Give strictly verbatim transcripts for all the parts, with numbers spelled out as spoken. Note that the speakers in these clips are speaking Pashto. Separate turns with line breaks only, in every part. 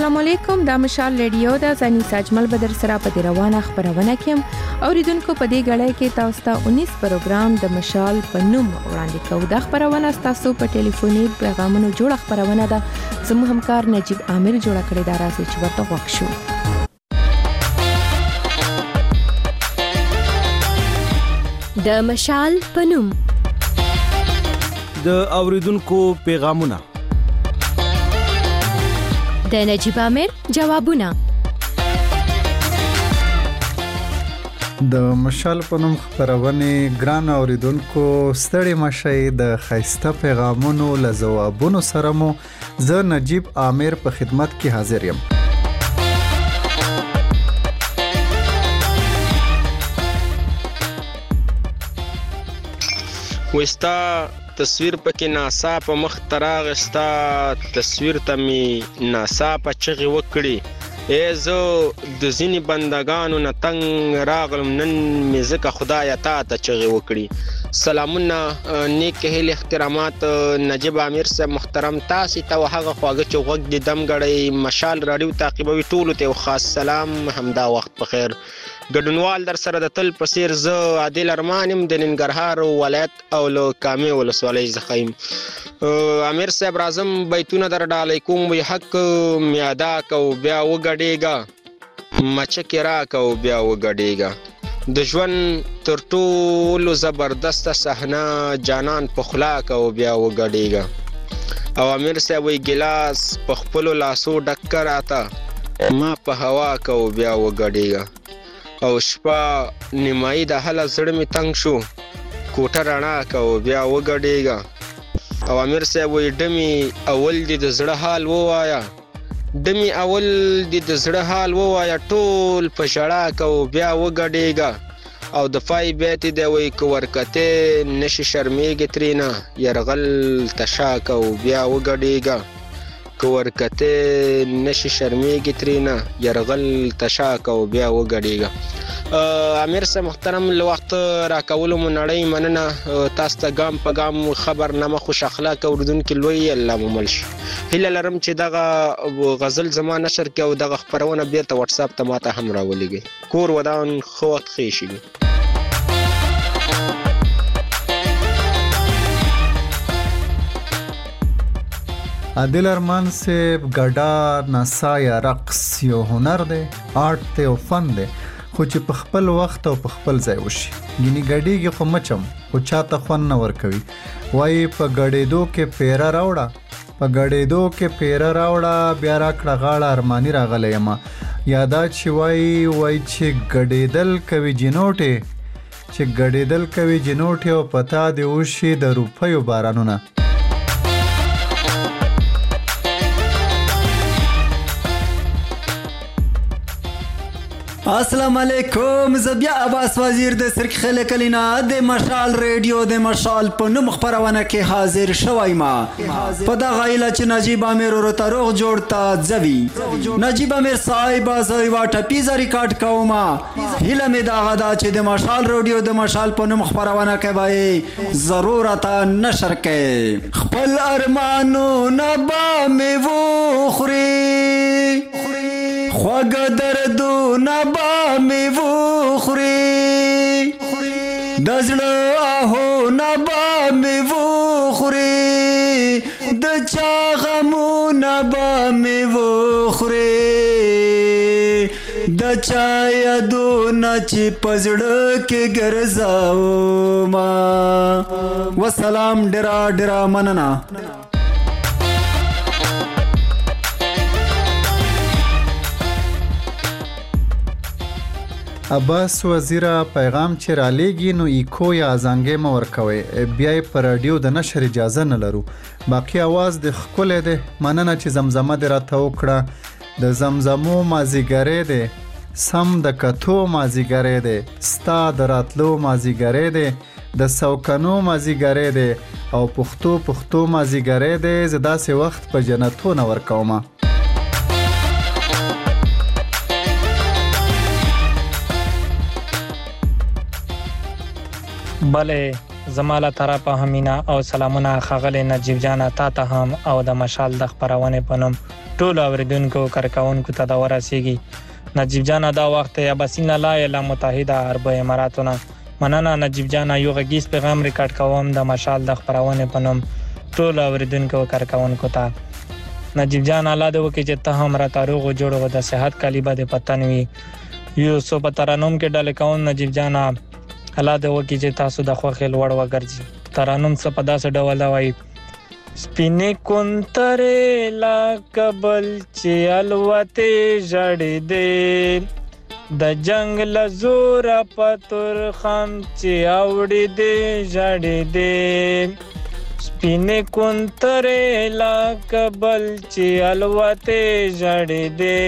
السلام علیکم، دا مشال ریډیو دا زنی ساجمل بدر سره په روانه خبرونه کوم. اوریدونکو په دې غړې کې تاسو ته انیس پروګرام د مشال په نوم وړاندې کوو. دا خبرونه تاسو په ټلیفوني پیغامونو جوړ خبرونه ده زموږ همکار نجیب عامر جوړ کړی دا راځي چې ورته وښیو.
د مشال په نوم
د اوریدونکو پیغامونه
د نجیب عامر جوابونه
د مشال په نوم خبرونه ګران اوریدونکو ستړي مشي د خیسته پیغامونو له جوابونو سره مو زه نجیب عامر په خدمت کې حاضر یم.
وستا تصویر پکې ناسا په مخ تراغستا تصویر ته می ناسا په چغې وکړي ای زه د ځینې بندگانو نه تنګ راغلم نن مې ځکه خدایه تا ته چغې وکړي. سلامونه، نیک هیلې احترامات نجیب عامر صاحب محترم، تاسې ته هغه خواږه چې غوږ دې دم ګړی مشال راډیو تعقیبوي ټولو ته یو خاص سلام، همدا وخت په خیر. ګډونوال در سره د تل په څیر زه عادل ارمان یم د ننګرهار ولایت او له کامې ولسوالۍ څخه یم. امیر صاحب راځم بیتونه در ډالۍ کوم وی حق مې ادا کو بیا وګډېږه مچکې راکه او بیا وګډېږه د ژوند تر ټولو زبردسته صحنه جانان په خلا که او بیا وګډېږه. او امیر صاحب وی ګلاس په خپلو لاسو ډک راته ما په هوا که او بیا وګډېږه. او شپه نیمایي د هله زړه مې تنګ شو کوټه رڼا که او بیا وګډېږه. او امیر صاحب وی ډمې اول دې د زړه حال ووایه ډمې اول دې د زړه حال ووایه ټول په ژړا که او بیا وګډېږه. او د فای بیت دی وی که ورکتې نشي شرمېږي ترېنه یرغل تشا که او بیا وګډېږه. که ورکتې نشي شرمېږي ترېنه یرغل تشا که او بیا وګډېږه. امیر صاحب محترم له وخت راکولو مو نړۍ مننه، تاسو ته ګام په ګام خبرنامه خوش اخلاق اوریدونکي لوی الله مو مل شي. هیله لرم چې دغه غزل زما نشر کې او دغه خپرونه بیرته واتساپ ته ماته هم راولېږئ. کور ودان ښه وخت ښې شي.
عادل ارمان صاحب ګډا ناسا یا رقص یو هنر دی، آرت دی او فن دی، خو چې په خپل وخت او په خپل ځای وشي. ګینې ګډېږي خو مچم خو چاته خوند نه ورکوي. وایي په ګډېدو کې پیره راوړه په ګډېدو کې پیره راوړه بیا راکړه غاړه ارماني راغلی یمه. یادا چې وایي وایي چې ګډېدل کوي جنوټې چې ګډېدل کوي جنوټې او پتا دې وشي د روپیو بارانونه.
السلام علیکم، زه بیا عباس وزیر د سرک خله کلینا د مشال ریډیو د مشال په نوم خبرونه کې حاضر شوی ما په دا غایله چې نجیب عامر ورو ته روغ جوړ ته ځوي. نجیب عامر صاحب زوی واټه پیزا ریکارډ کوما هیله مې دا غدا چې د مشال ریډیو د مشال په نوم خبرونه کوي ضرورت نشر کې خپل ارمانو نبا مې وو خوري خواږه دردو نبا مې وو خوري د زړه آهو نبا مې وو خوري د چا غمو نبا مې وو خوري د چا یادونه چې په زړه کې ګرځاو ما. وسلام، ډېره ډېره مننه.
عباس وزیره پیغام چې را لیږي نو ایکو یا ازانګې مه ورکوئ، بیا یې په راډیو د نشر اجازه نه لرو. باقي اواز د ښکلی دی، مننه چې زمزمه دې راته وکړه. د زمزمو مازیګری دی، سم د کتو مازیګری دی، ستا د راتلو مازیګری دی، د سوکنو مازیګری دی او پښتو پښتو مازیګری دی. زه داسې وخت په جنتو نه ورکومه.
بله زماله طرفه همینا او سلامونه ښاغلی نجیب جانه تا ته هم او د مشال د خپرونې په نوم ټول اوریدونکو کارکونکو ته دا ورسیږي. نجیب جان دا وخت یا بسین لا اله متحده عرب اماراتونه مننه. نجیب جان یو غږیز پیغام ریکارډ کوم د مشال د خبرونه په نوم ټول اوریدونکو کارکونکو ته. نجیب جان الله دې وکړي چې ته هم را تاروغ جوړو د صحت کلیبه د پتنوي یو سو په ترانوم کې ډلې کوم. نجیب جان الله دې وکړي چې تاسو د خوخه لوړ وګرځي. ترانوم څه په داسې ډول دا وایي: سپینې کونترې لا کبل چې الوتې ژړې دې د جنگ لزور پتور خم چې اوړې دې ژړې دې سپینې کونترې لا کبل چې الوتې ژړې دې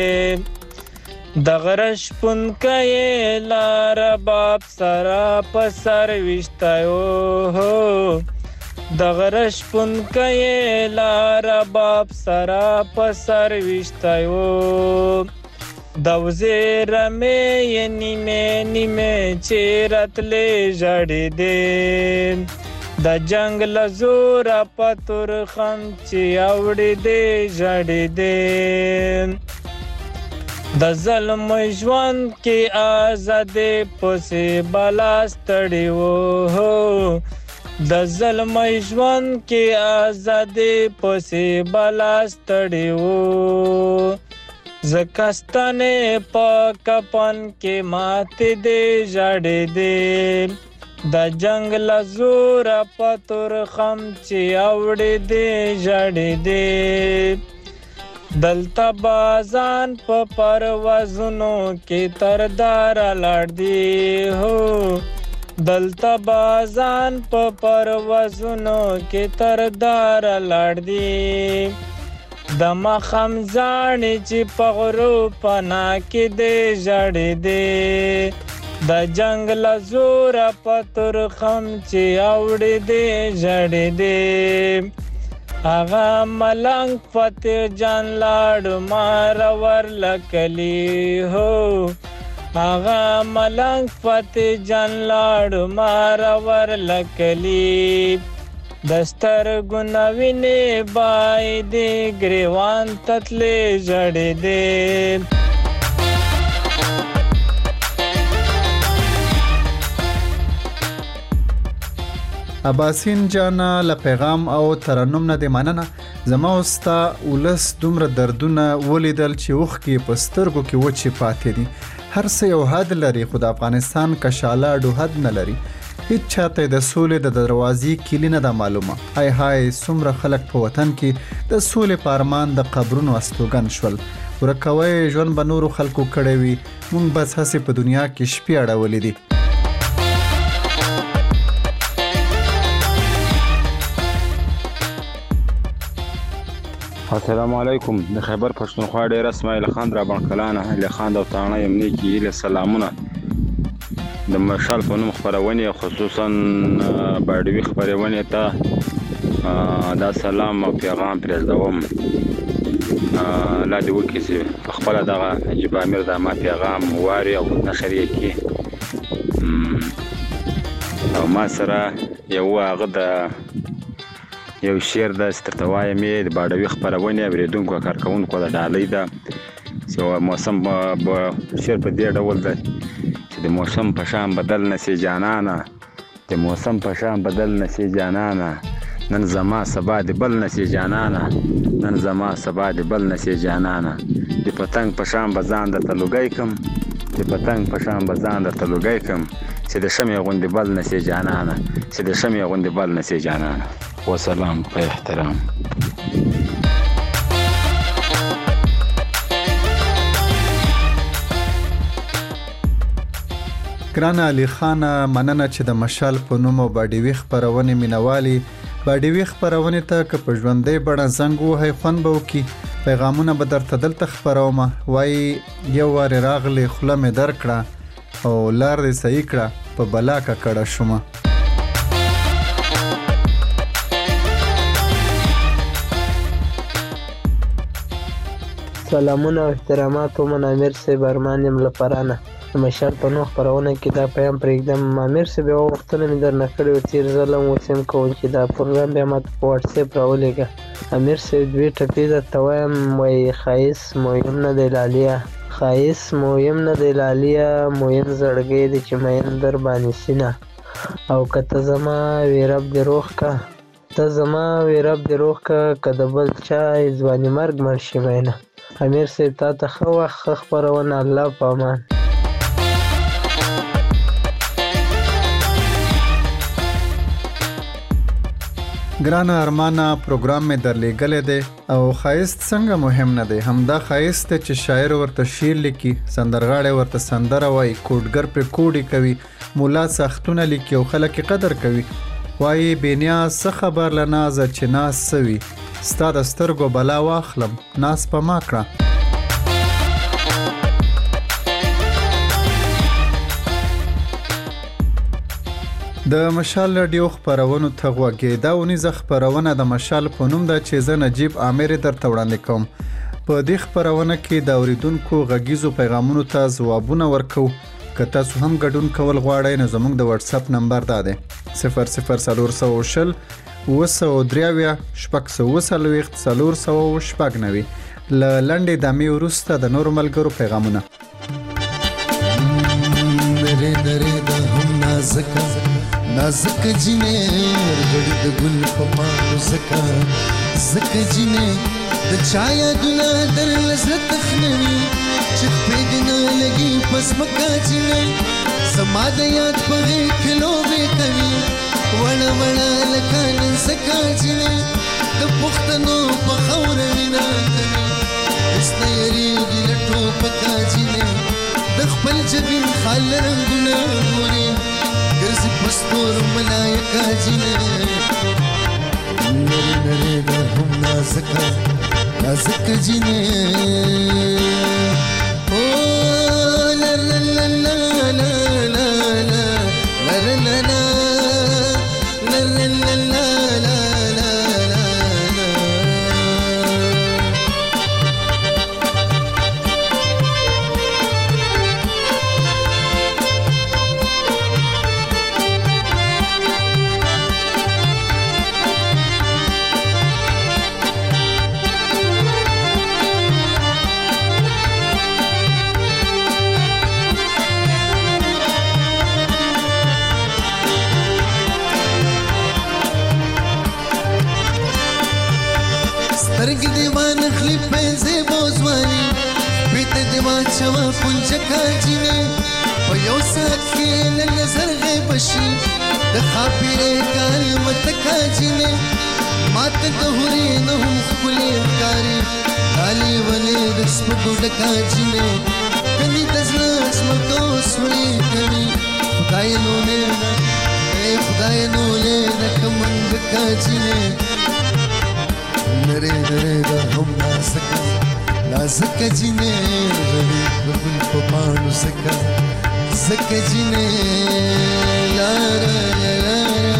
د غرش پونکې لار باب سرا په سر وشتایو د غرش پونکې لار باب سرا په سر وشتایو د وزیر مې نیمه نیمه چیرتلې جړې دې د جنگ لزور پتور خم چې اوړې دې جړې دې د ظلم ژوند کې آزادې پسې بلاستړې وو د ظلم ژوند کې آزادې پسې بلاستړې وو زکستانې په کپن کې ماتې دې ژړې دې د جنگ لزور پتور خم چې اوړې دې ژړې دې دلته بازان په پروازونو کې تردار لاړ دی هو دلته بازان په پروازونو کې تردار لاړ دی د مخم ځانې چې په غرو پنا کې دی ژړې دی د جنگ لزور پتور خم چې اوړې دی ژړې دی آغا ملنگ فتح جان لاړ مارور لکلی هو آغا ملنگ فتح جان لاړ مارور لکلی دستر گناوینه بای دی گریوان تتلی جړې دی
اباسین جانا له پیغام او ترنم نه د مننه. زما اوستا ولس دومره دردونه ولیدل چې وخ کې پسترګو کې وچې پاتې دي. هر څه یو حد لري خو د افغانستان کشاله ډو حد نه لري. هیڅ چاته د سولې د دروازې کلی نه ده معلومه. هاي هاي څومره خلک په وطن کې د سولې په ارمان د قبرونو استوګن شول. ورکوي ژوند به نورو خلکو کړی وي، مونږ بس هسې په دنیا کې شپې اړولې دي.
السلام علیکم. د خیبر پښتونخوا ډیر اسماعیل خان را بنکلانه له خان د تانه یمنی کې له سلامونه د مشال په نوم خبرونه خصوصا باډوي خبرونه ته دا سلام او پیغام پرېږدوم. لا دې وکړي چې په خپل دغه نجیب امیر د ما پیغام واري او نشر یې کړي او ما سره یو هغه د یو شعر د سترتوای مې د باډوي خبرونه اوریدونکو کارکونکو د ډالۍ ده چې موسم به شعر په دې ډول ده چې د موسم په شان بدل نسی جانانا د موسم په شان بدل نسی جانانا نن زما سبا د بل نسی جانانا نن زما سبا د بل نسی جانانا د پتنګ په شان بزان د تلوګای کم د پتنګ په شان بزان د تلوګای کم چې د شمع غوندې بل نسی جانانا چې د شمع غوندې بل نسی جانانا. وسلام په احترام.
ګران علي خان مننه چې د مشال په نوم او باډوي خبرونه مینوالي باډوي خبرونه ته که په ژوندۍ بڼه زنګ وهي خوند به وکړي. پیغامونه به درته دلته خبرومه. وایي یو وارې راغلی خوله مې درکړه او لار دې صحیح کړه په بلا ککړه شومه.
سلامونه او احترامات ومن امیر صاحب ارمان یم له فرانه د مشال په نوم خپرونه کې دا پیام پرېږدم. امیر صاحب یوه غوښتنه مې درنه کړې وه تېر ځل هم اوس هم کوم چې دا پروګرام بیا ماته په واټساپ راولېږه. امیر صاحب دوې ټپې درته وایم، وایي ښایست مهم نه دی لالیه، ښایست مهم نه دی لالیه، مهم زړګی دی چې مین در باندې سینه، او که ته زما وې رب دې روغ که، ته زما وې رب دې روغ که، که د بل چا ځواني مرګ مړ شي مینه. امیر صاحب تا ته ښه وخت ښه خپرونه، الله په امان.
ګرانه ارمانه پروګرام مې درلېږلی دی او ښایست څنګه مهم نه دی، همدا ښایست دی چې شاعر ورته شعر لیکي، سندرغاړی ورته سندره وایي، کوډګر پرې کوډې کوي، مولا ساختونه لیکي او خلک یې قدر کوي. وایي بې نیاز څه خبر له نازه چې ناز څه وي، ستا د سترګو بلا واخلم ناز په ما کړه. د مشال رادیو خپرونو ته غوږی، دا اونیزه خپرونه د مشال په نوم ده چې زه نجیب عامر درته وړاندې کوم. په دې خپرونه کې د اوریدونکو غږیزو پیغامونو ته ځوابونه ورکو. که تاسو هم ګډون کول غواړئ نو زموږ د واتساپ نمبر دا دی صفر صفر څلور سوه شل اوه سوه درې اویا شپږ سوه اوه څلوېښت څلور سوه شپږ نوي. له لنډې دمې وروسته د نورو ملګرو پیغامونه.
نرې نرې د هم نازکه نازکه جینې ورغړي د ګل په مانو زکه زکه جینې د چا یادونه در زړه تخنوي چې خپې دې نه لګي په ځمکه جینې زما د یاد په غېږ کې لوبې کوي وړه وړه لکه نن زکه جینې د پښتنو په خاوره وینا کوي هېڅ نه یېرېږي له ټوپکه جینې د خپل جبین خال رنګونه ګوري ګرځي پستور ملایکه جینې نرې نرې د هم نازکه نازکه جینې او لا لا لا لا لا لا لا لا لا لا سترګې دې وانخلي پنځې بوزواني پیته دې واچوه پنجکه جینې په یو ساعت کې له نظر غیب شي د خاپیرې کال متکه جینې ماته د هورې نه هم ښکلې ښکاري کالې ولې د سپږو ډکه جینې کني د زړه سمکو سورې کوي خدای نولې ده ای خدای نولې ده که منګکه جینې نرې نرې د هم نازکه نازکه جینې غړي د ګل په پاڼو زکه زکه جینې لاره لاره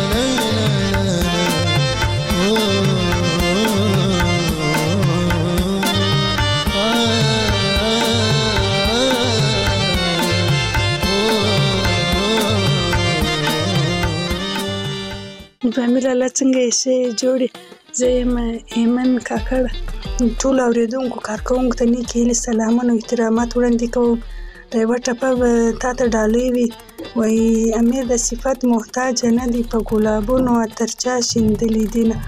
فامیل الله څنګه یې ښه جوړې زه یم ایمن کاکړ ټولو اورېدونکو کارکوونکو ته نیکې هیلې سلامونه او احترامات وړاندې کوم. د یوه ټپه به تا ته ډالۍ وي وایي امیر د صفت محتاجه نه دی په ګلابونو عطر چا شیندلي دینه.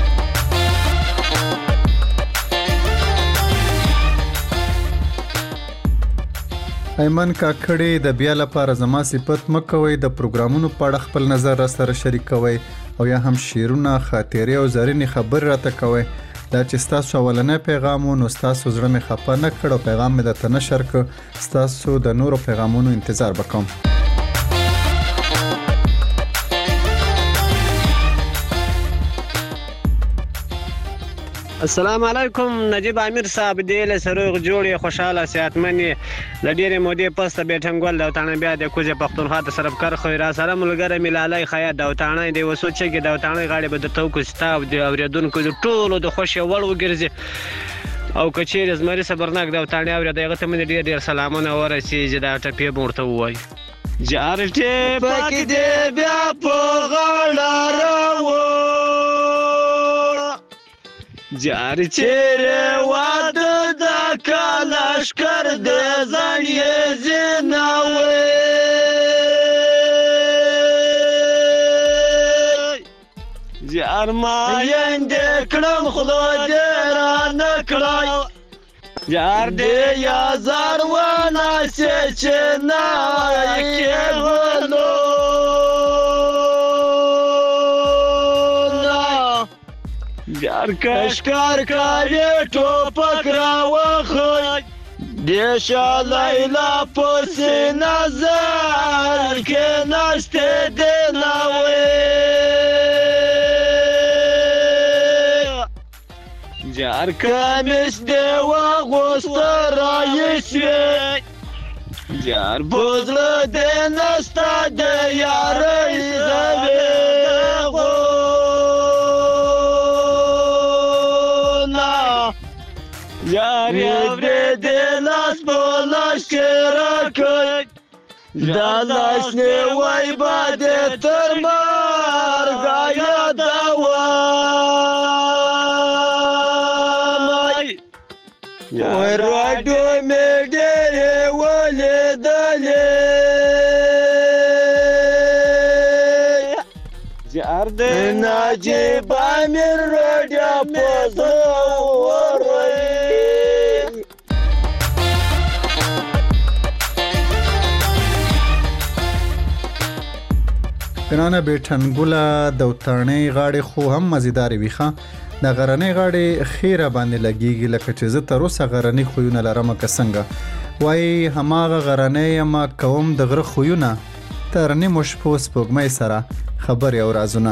ایمن کاکړې د بیا لپاره زما صفت مه کوئ، د پروګرامونو په اړه خپل نظر را سره شریک کوئ او یا هم شعرونه خاطرې او زرینې خبرې راته کوئ. دا چې ستاسو اولنی پیغام و نو ستاسو زړه مې خفه نه کړ او پیغام مې درته نشر کړ. ستاسو د نورو پیغامونو انتظار به کوم.
السلام علیکم نجیب عامر صاحب دې له سروغ جوړې خوشاله صحتمن د ډېرې مودې پس ته بیټنګول دوتانه بیا د کوزې پښتونخوا د سربکر خو را سره ملګری ملالای خیا دوتانه دی وسو چې دوتانه غاړي به د توکو ستا او د اوریدونکو د ټولو د خوشي وړ وګرځي او کچېرې زمري صبرناک د وتاڼې اورېده هغه ته مې ډېر ډېر سلامونه ورسېږي دا ټپې به ورته ووایو جارټې پکې دې بیا په غاړه راوړ جار چیرې واده د کلشکر دې ځان یې زینوي جار مایندې کړم خدای دې رانه کړی جار دې یا زار وناسې چې نه کېدلو جار کشکار کاری ټوپک راوخی دې شالی لا پسې نظر کې نشته دې نوې جار کمیس دې واغوسته رایسوې جار بوزله دې نسته دې یارۍ زوې یار یوری دی لاس په لاس کې راکړی دا لاس نیوی به دې تر مرګه یادوم وای راډیو مې ډېرې ولیدلې جار د نجیب امیر راډیو په زور
کنانه بیٹنګوله د وتاڼۍ غاړې خو هم مزیدارې وي ښه د غرنۍ غاړې خیره باندې لګیږي لکه چې زه تر اوسه غرنۍ خویونه لرمه که څنګه وایي هماغه غرنۍ یمه کوم د غره خویونه تر نیمو شپو سپوږمۍ سره خبرې او رازونه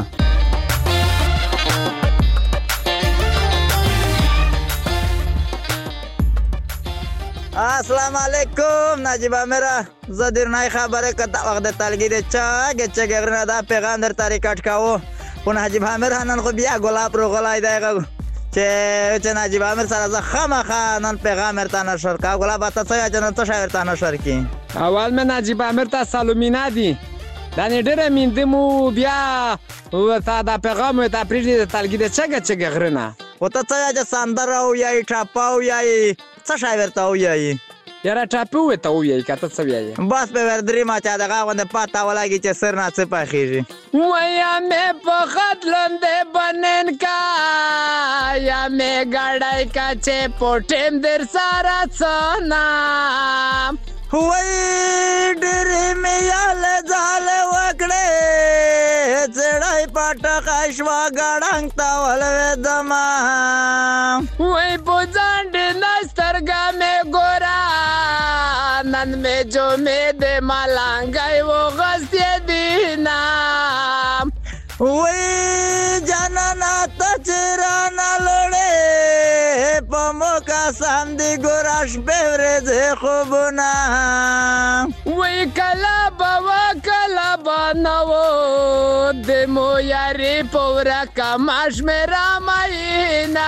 السلام علیکم نجیب امیره زه درنای خبره که تا وقت تلگی ده چاگه چگه غرنه دا پیغام در تاری کٹ کهو خو نجیب امیر نن خو بیا گلاب رو غلای دایگه چه چه نجیب امیر سر از خمخه نن پیغام ارتا نشر که گلاب تا سویا چه نن تو شاورتا نشر کی
اول من نجیب امیر تا سلومینه دی دانی ډیره میندمو بیا و تا دا پیغام تا پریږدي د تلګي د چګه چګه غرنه
و ته څه چې سندره وایي ټاپه وایي څه شی ورته وایي
یاره ټاپه ورته وایي که ته څه وایي
بس په وردري ما چې دغه غوندې پته ولګي چې سر نه څه پخېږي
ویا مې په خط لندې بنن کا یا مې ګړی کا چې پټیم در سره څه نام
وای ډېرې مې یاله ځاله وکړې څړی پټه شوه ګړنګ ته ولوېدمه
وای په ځانډې نه سترګه مې ګوره نن مې جومې د ملنګی وغوستې دینه
وای جانانه ته چې رانه لوړې په موکه سم دي ګوره شپې ورځې خوبونه
وای کله به وه کله به نه و د مو یارې په ورکه مشمېره مینه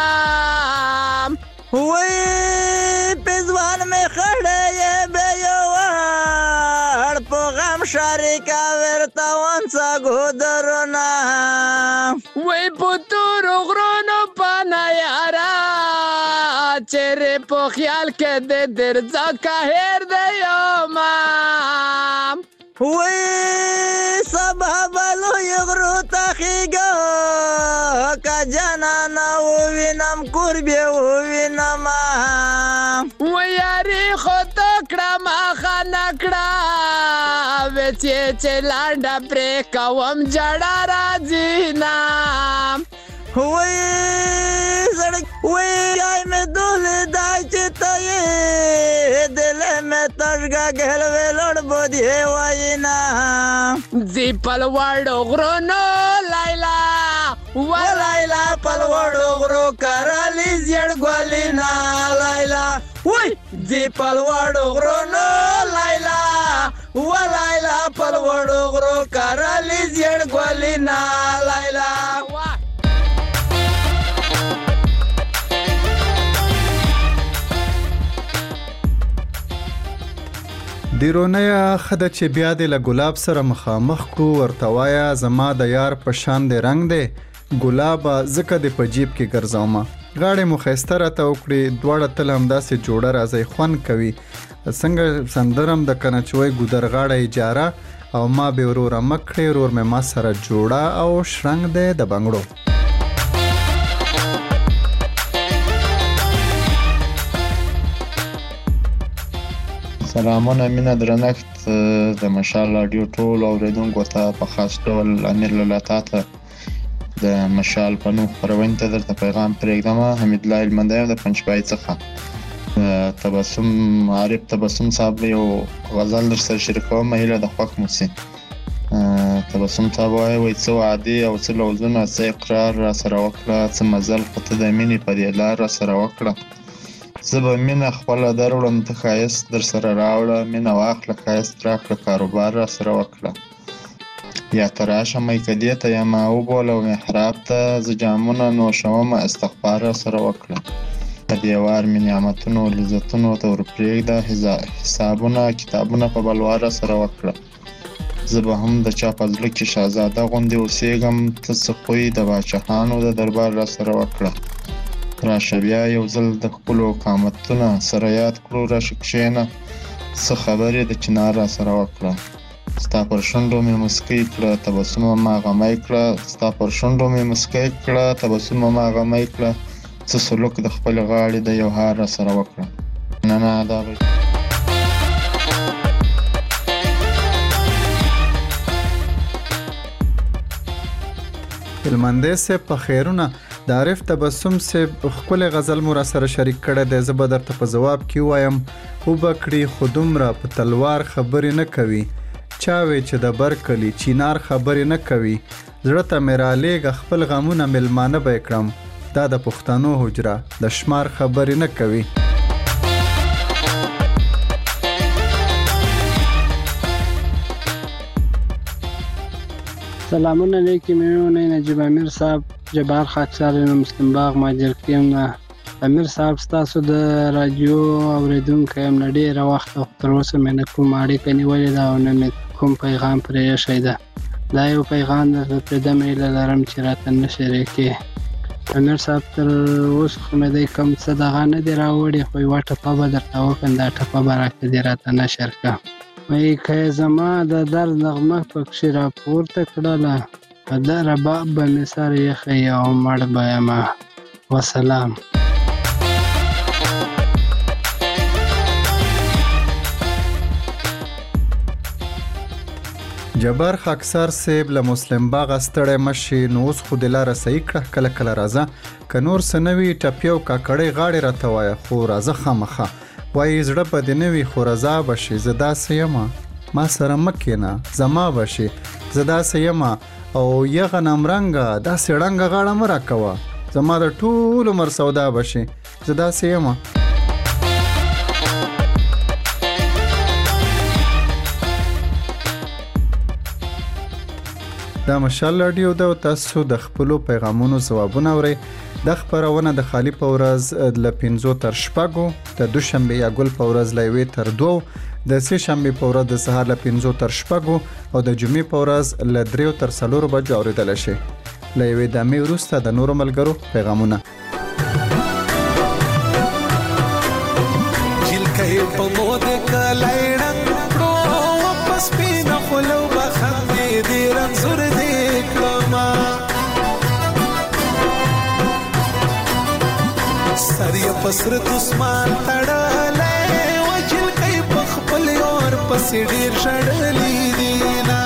وای پېزوان مې خړې یې به یو وړ په غم شریکه ورته ونڅه ګودرونه
وای په تورو غرونو پنه یاره چیرې په خیال کې د درځه که هېر دی یمه
وای سبا به لوی غرو ته خیږه که جانانه ووینم کور بې ووینمه
وای یاري خو ته کړه مخه نه کړه ویڅ یې چې لنډه پرې کوم جړه راځي نه
وای سړک وای یای مې دولې دا چې ته یې دلې مې تشګه ګهلوې لوړ بودې واینا
زی پلوړو غرونو لایلا
و لایلا پلوړو غرو کرالی زیړ ګولینا لایلا وای زی پلوړو غرونو لایلا و لایلا پلوړو غرو کرالی زیړ ګولینا لایلا
دیرونه خده چې بیا د له ګلاب سره مخامخ کو ورته وایا زما د یار په شان د رنگ دی ګلاب زکه د په جیب کې ګرځاومه غاړې مو ښایسته راته وکړي دواړه تل همداسې جوړه راځي خوند کوي څنګه سندرم د کنه چې وای ګودر غاړه اجاره او ما به وروره مکړې ورور مې ما سره جوړه او شرنګ دی د بنګړو
سلامونه مینه درنښت د مشال رادیو ټول اوریدونکو ته په خاص ډول امیر لالا ته د مشال په نوم خپرونې ته درته پیغام پرېږدم حمید الله هلمندی د پنجپای څخه تبسم عارف تبسم صاحب یو غزل در سره شریکوم هیله د خوښ مو سي تبسم صاحب وایي وایي څه وعدې او څه لوظونه څه اقرار را سره وکړه څه مزل خو ته د مینې په دې لار را سره وکړه زه به مینه خپله در وړم ته ښایست در سره راوړه مینه واخله ښایست راکړه کاروبار را سره وکړه یا ته راشه میکدې ته یم وبوله محراب ته زه جامونه نوشومه استغفار را سره وکړه په دیوار مې نعمتونو لذتونو ته ورپرېږده حسابونه کتابونه په بلوار را سره وکړه زه به هم د چا په زړه کې شهزاده غوندې اوسېږم ته څه خوی د باچهانو د دربار را سره وکړه راشه بیا یو ځل د خپلو قامتونه سره یاد کړو راشه کښېنه څه خبرې د چنار را سره وکړه ستا پر شونډو مې مسکی کړه تبسمه ما غمی کړه ستا پر شونډو مې مسکی کړه تبسمه ما غمی کړه څه سلوک د خپلې غاړې د یو هار را سره وکړه نه نه دا به
هلمندی صاحب په خیرونه د عارف تبسم صاحب خپل غزل مو را سره شریک کړی دی زه به درته په ځواب کې وایم وبه کړي خو دومره په تلوار خبرې نه کوي چا وی چې د بر کلي چینار خبرې نه کوي زړه ته مې رالیږه خپل غمونه میلمانه به یې کړم دا د پښتنو حجره د شمار خبرې نه کوي
سلامونه لیکي میونه نجیب امیر صاحب جبار خاکسار مسلم باغ ماجر کیم امیر صاحب ستاسو د رادیو اوریدونکو یم له ډېره وخته تر اوسه مې نه کوم اړیکه نیولې ده او نه مې کوم پیغام پرې ایښی ده دا یو پیغام درته پرېږدم هیله لرم چې راته نه شریکې امیر صاحب تر اوسه خو مې دی کوم څه دغه نه دي راوړي خو یوه ټپه به درته وکړم دا ټپه به راکړه دې راته نشر کړه وایي که یې زما د درد نغمه پکښې راپورته کړله په ده رباب به مې سر ایښی او مړ به یمه وسلام
جبار خاکسار صاحب له مسلم باغ ستړی مشي نو اوس خو د لاره صحیح کړه کله کله راځه که نور څه نه وي ټپي او کاکړۍ غاړې راته وایه خو راځه خامخا وایي زړه به دې نه وي خو رضا به شي زه داسې یمه ما سره مه کښېنه زما به شي زه داسې یمه او یغه نمرنګه داسې ړنګه غاړه مه راکوه زما د ټول عمر سودا به شي زه داسې یمه دا مشال رادیو ده او تاسو د خپلو پیغامونو ځوابونه اورئ د خپرونه د خالی په ورځ له پنځو تر شپږو د دوشنبې یا ګل په ورځ له یوې تر دوو د سې شنبې په ورځ د سهار له پنځو تر شپږو او د جمعې په ورځ له دریو تر څلورو بجو اورېدلی شئ له یوې دمې وروسته د نورو ملګرو پیغامونه
جلکې په مود کلی ړنګ کړو واپس سپینه خوله وبخندې دې رنځور دې کړمه سر یې په سره دسمان تړلی و جلکې په خپل یار پسې ډېر ژړلی دي نه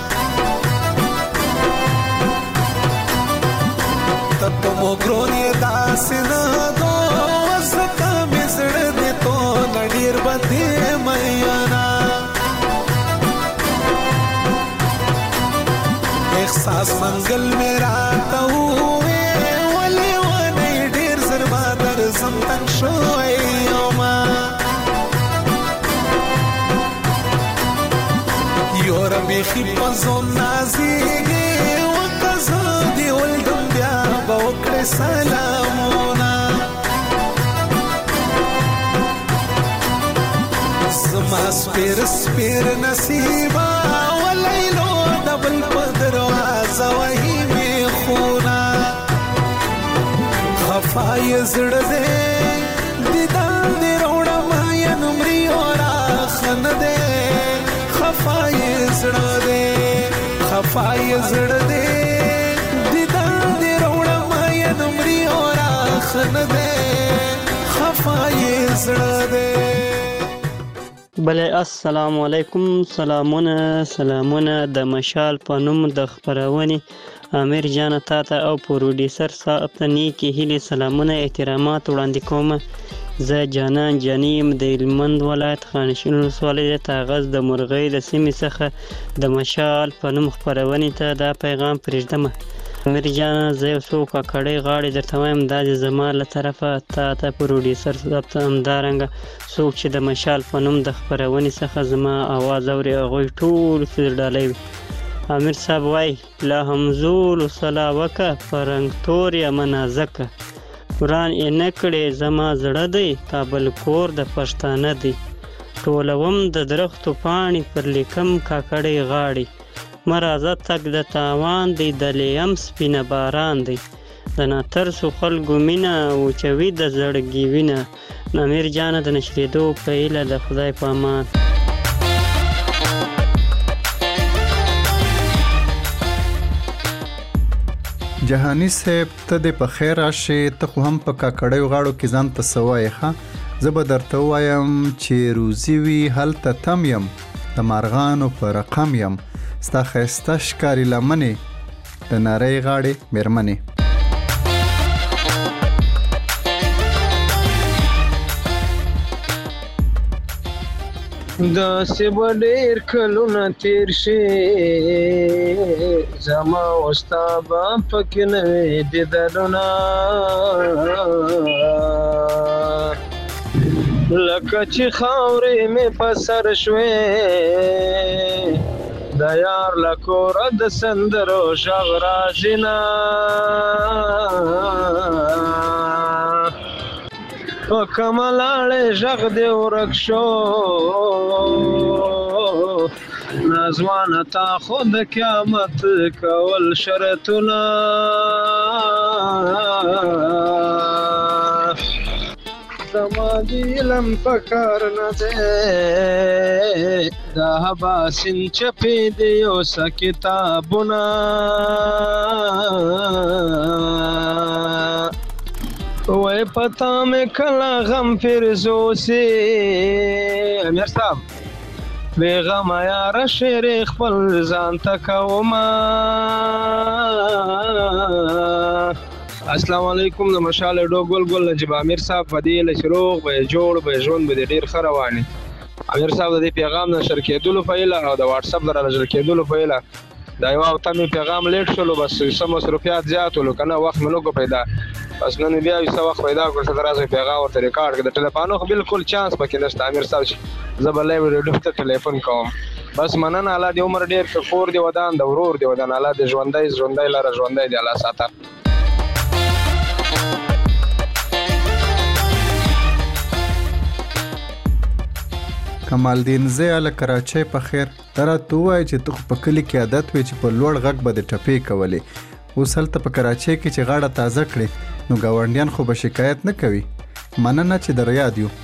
ته په موګرون یې داسې نه دو ځکه مې زړه دې تو نه ډېر بدې میانه احساس منګل مې راته ووې ولې ونې ډېر زر ما درځم تنګ شوی یمه یوره بیخي په ځون نازېږې وکه زه دې ولدم بیا به وکړې سلامونه زما سپیر سپیر نصیبا ولیلو دبل پدروازه وهی می خونا خفای زړه دې دیدن دې روړه ما یا نمرې اورا خن دې خفای زړه دې خفای زړه دې دیدن دې روړه ما یا نمرې اورا خن دې خفای زړه دې.
بله السلام علیکم. سلامونه سلامونه د مشال په نوم د خپرونې امیر جان تا ته او پروډوسر صاحب ته نیکې هیلې سلامونه احترامات وړاندې کوم. زه جانان جانیم د هلمند ولایت خانشین ولسوالۍ د تاغز د مرغۍ د سیمې څخه د مشال په نوم خپرونې ته دا پیغام پرېږدم. امیر جان زه یو څو کاکړۍ غاړې درته وایم دا د زما له طرفه تا ته پروډوسر صاحب ته همدارنګه څوک چې د مشال په نوم د خپرونې څخه زما اواز اوري هغوی ټول فیر ډالۍ وي. امیر صاحب وای لا همزول صلا وکه فرنګ تور یا منازکه وران یې نه کړې زما زړه دی کابل کور د پښتانه دی ټولوم د درختو پاڼې پر لیکم کاکړۍ غاړې مرازه تک د تاوان دی د لیم سپینه باران دی د ناترسو خلکو مینه وچوي د زړګي وینه. امیر جانه د نشریدو په هیله د خدای په امان.
جهانی صاحب ته د په خیر راشي ته خو هم په کاکړیو غاړو کې ځان ته سوای ښه زه به درته وایم چې روزي وي هلته تم یم د مارغانو په رقم یم ستا ښایسته ښکاري لمنې د نرۍ غاړې مېرمنې.
داسې به ډېر کلونه تېر شي زما او ستا به پکې نه وي دیدنونه لکه چې خاورې مې په سر شوې د یار له کوره د سندرو غږ راځي نه په کومه لاړې غږ دې ورک شو نازوانه تا خو د قیامت کول شرطونه زما د علم په کار نه دی دا حباسین چپې دی یو څه کتابونه وای پتا مې کله غم فرزوسي امیر صاحب بیغم یار شعر خپل ځان ته کومه. السلام علیکم د مشال ډو ګل ګل نجیب امیر صاحب په دې له شروع به جوړ به ژوند به ډیر ښه رواني. امیر صاحب د دې پیغام نشر کېدلو په اله او د واتس اپ در نشر کېدلو په اله دا یو او تمه پیغام لیټ شولو بس سم مصرفيات زیات ولو کنه وخت ملوګو پیدا بس نن بیا یو څه وخت پیدا کړ چې درازه پیغام ورته ریکارډ کړ د ټلیفون خو بالکل چانس پکې نشته. امیر صاحب زبر لای ویډیو ته ټلیفون کوم بس مننه الله دې عمر ډیر کفور دی ودان د ورور دی ودان الله دې ژوندۍ ژوندۍ لاره ژوندۍ دی الله ساته.
کمال دین زه له کراچۍ په خیر ترا تو وای چې تو په کلی کې عادت وي چې په لوړ غږ به د ټپې کولې اوس هلته په کراچۍ کې چې غاړه تازه کړې نو ګاونډیان خو به شکایت نه کوي. مننه چې در یاد یو.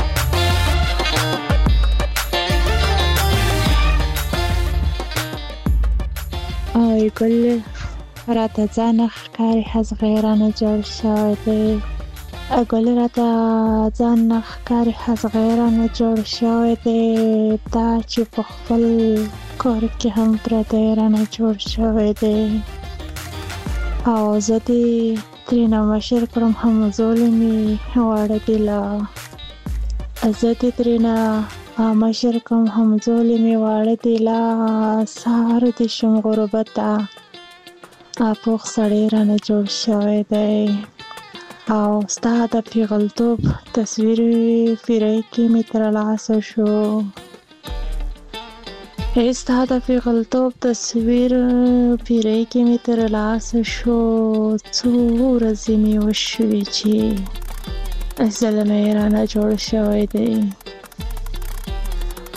آی ګل راته ځان ښکاري حزغیرانه جوړ شوی دی ګل راته ځان ښکاري حزغیرانه جوړ شوی دی دا چې په خپل کور کې هم پردی رانه جوړ شوی دی او زه دې ترېنه مشر کړم همزولې مې واړه دي له زه دې ترېنه مشر کړم همزولې مې واړه دي له سهار دې شم غربته پوخ سړی رانه جوړ شوی دی او ستا د پیغلتوب تصویر پیری کې مې تر لاسه شو ستا د پیغلتوب تصویر پیری کې مې تر لاسه شو څو ورځې مې وشوې چې زلمی رانه جوړ شوی دی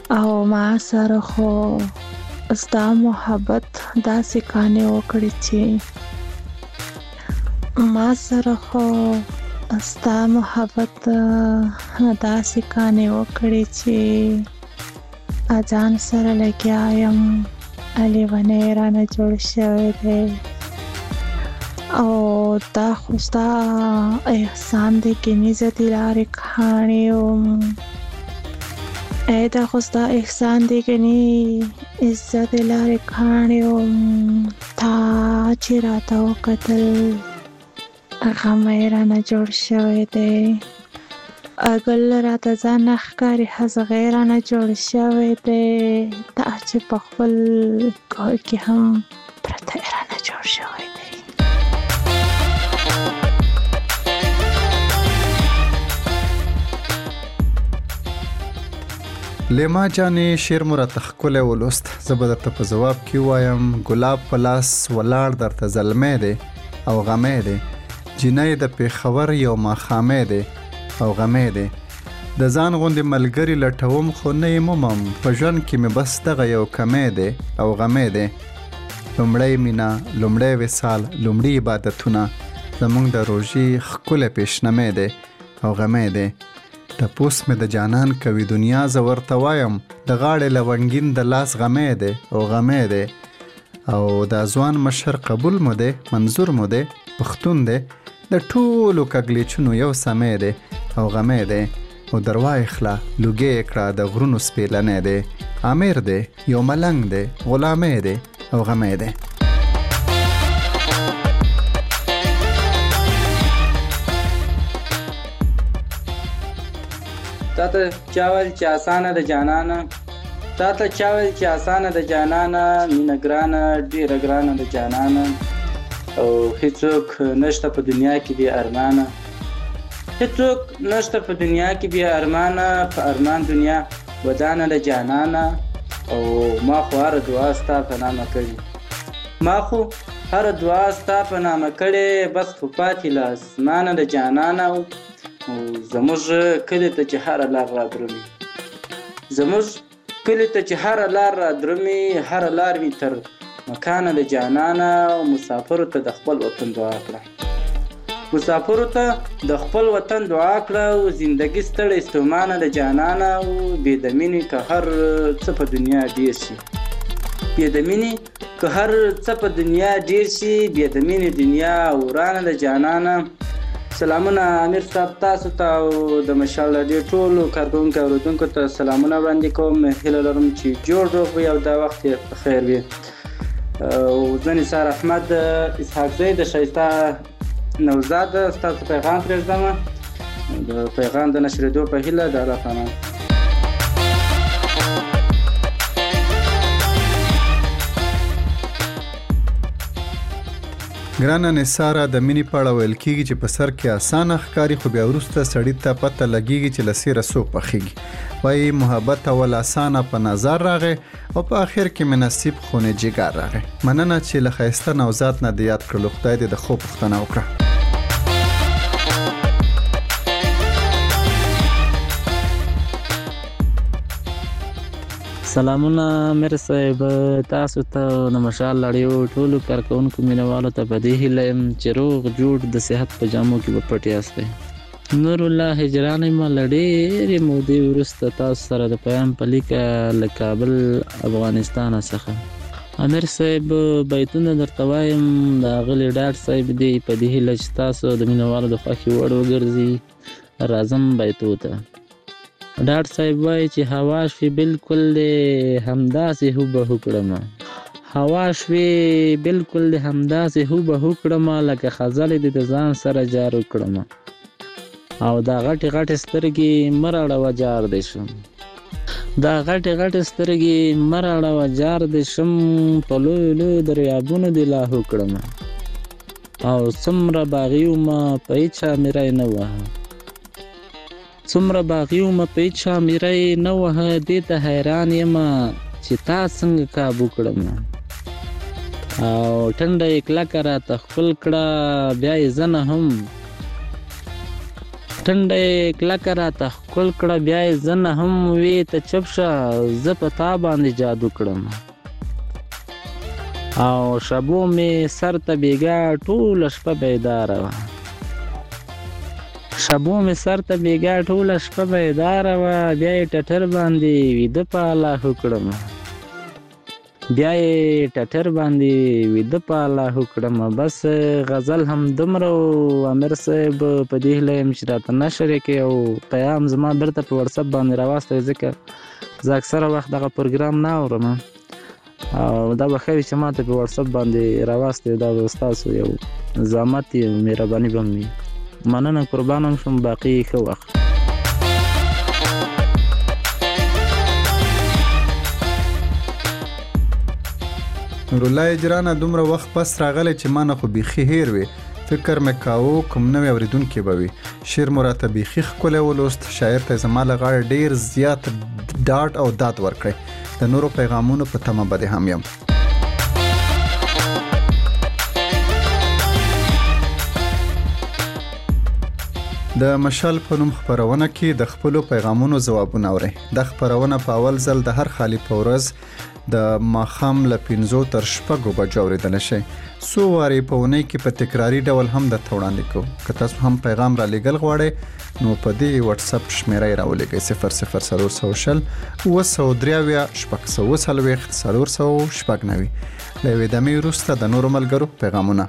ما سره خو ستا محبت داسې کانې وکړې چې ما سره خو ستا محبت داسې کانې وکړې چې اجان سره لګیا یم لیونی رانه جوړ شوی دی او دا خو ستا احسان دی کني زه دې لارې کاڼې وم ای دا خو ستا احسان دی کني زه دې لارې کاڼې وم تا چې راته وکتل غم یې رانه جوړ شوی دی ګل راته ځان نه ښکاري هغې رانه جوړ شوی دی دا چې په خپل کور کې هم پرته یې رانه جوړ شوی دی
لیما جانې شعر مو راته ښکلی ولوست زه به درته په ځواب کې ووایم ګلاب په لاس ولاړ درته زلمی دی او غمی دی جینۍ د پېښور یو ماښامی دی او غمی دی د ځان غوندې ملګري لټوم خو نه یې مومم په ژوند کې مې بس دغه یو کمی دی او غمی دی لومړی مینه لومړی وصال لومړي عبادتونه زموږ د روژې ښکلی پیشنمی دی او غمی دی تپوس مې د جانان کوي دنیا زه ورته وایم د غاړې لونګین د لاس غمی دی او غمی دی او دا ځوان مشر قبول مو دی منظور مو دی پښتون دی د ټولو کږلېچونو یو سمی دی او غمی دی او دروا اخلا لوګې کړه د غرونو سپېلنی دی امیر دی یو ملنګ دی غلامی دی او غمی دی
تا ته چا ویل چې اسانه د جانانه تا ته چا ویل چې اسانه د جانانه مینه ګرانه ډېره ګرانه د جانانه او هیڅوک نشته په دنیا کې بې ارمانه هیڅوک نشته په دنیا کې بې ارمانه په ارمان دنیا ودانه د جانانه او ما خو هره دعا ستا په نامه کړې ما خو هره دعا ستا په نامه کړې بس خو پاتې له اسمانه د جانانه او زموږ کلي ته چې هره لار را درومي زموږ کلي ته چې هره لار را درومي هره لار وي تر مکانه د جانانه او مسافرو ته د خپل وطن دعا کړه مسافرو ته د خپل وطن دعا کړه او زندګي ستړی ستومانه د جانانه او بې د مینې که هر څه په دنیا ډېر شي بې د مینې که هر څه په دنیا ډېر شي بې د مینې دنیا ورانه د جانانه سلامونه امیر صاحب تاسو ته او د مشال راډیو ټولو کارکوونکو اورېدونکو ته سلامونه وړاندې کوم هیله لرم چې جوړ روغ وي او دا وخت یې په خیر وي او زه نثار احمد اسحاق زی د ښایسته نوزاد ستاسو پیغام پرېږدم د پیغام د نشرېدو په هیله د الله تعالی
ګرانه نثاره د مینې په اړه ویل کېږي چې په سر کې اسانه ښکاري خو بیا وروسته سړي ته پته لګېږي چې له سیره څوک پخېږي وایي محبت اول اسانه په نظر راغی او په آخر کې مې نصیب خونې جګار راغی مننه چې له ښایسته نوزاد نه د یاد کړلو خدای دې د خوب پوښتنه وکړه
سلامونه امیر صاحب تاسو ته د مشال راډیو ټولو کارکوونکو مینوالو ته په دې هیله یم چې روغ جوړ د صحت په جامو کې به پټ یاستئ نور الله هجران یم له ډېرې مودې وروسته تاسو سره د پیام په لیکه له کابل افغانستان څخه امیر صاحب بیتونه درته وایم د اغلې ډاډ صاحب دی په دې هیله چې تاسو د مینوالو د خوښې وړ وګرځي راځم بیتو ته ډاډ صاحب وایي چې هوا شوي بالکل دی همداسې هوبهو کړمه هوا شوي بالکل دی همداسې هوبهو کړمه لکه خزلې دې د ځان سره جارو کړمه او دا غټې غټې سترګې مه راړوه جار دې شم دا غټې غټې سترګې مه راړوه جار دې شم په لویو لویو دریابونو دې لاهو کړمه او څومره باغي ومه په هېچا میری نه وهه څومره باغي ومه په هېچا میری نه وهه دې ته حیران یمه چې تا څنګه کابو کړمه او ټنډه یې کلکه راته ښکل کړه بیا یې زه نه هم ټنډه یې کلکه راته ښکل کړه بیا یې زه نه هم وې ته چپ شه زه په تا باندې جادو کړم او شبو مې سر ته بیګا ټوله شپه بیداره وه شبو مې سر ته بیګا ټوله شپه بیداره وه بیا یې ټټر باندې ویده په الله کړم بیا یې ټټر باندې ویده په الله کړم بس غزل هم دومره و امیر صاحب په دې هیله یم چې راته نشر یې کړې او پیام زما بیرته په وټساپ باندې راواستوئ ځکه زه اکثره وخت دغه پروګرام نه اورم او دا به ښه وي چې ماته په وټساپ باندې راواستوئ دا به ستاسو یو زحمت یې مهرباني به هم وي مننه قربان هم شم باقي ښه وخت
نورالله اجرانه دومره وخت پس راغلی چې ما نه خو بیخي هیر وي فکر مې کاوه کوم نوی اورېدونکی به وي شعر مو راته بیخي ښکلی ولوست شاعر ته یې زما له غاړې ډېر زیات ډاډ او داد ورکړی د نورو پیغامونو په تمه به دې هم یم د مشال په نوم خپرونه کې د خپلو پیغامونو ځوابونه اورئ دا خپرونه په اول ځل د هر خالي په ورځ د ماښام له پنځو تر شپږو بجو اورېدلی شئ څو وارې په اونۍ کې په تکراري ډول هم درته وړاندې کوو که تاسو هم پیغام را لیږل غواړئ نو په دې وټساپ شمیره یې راولېږئ صفر صفر څلور سوه شل اووه سوه درې اویا شپږ سوه اووه څلوېښت څلور سوه شپږ نوي له یوې دمې وروسته د نورو ملګرو پیغامونه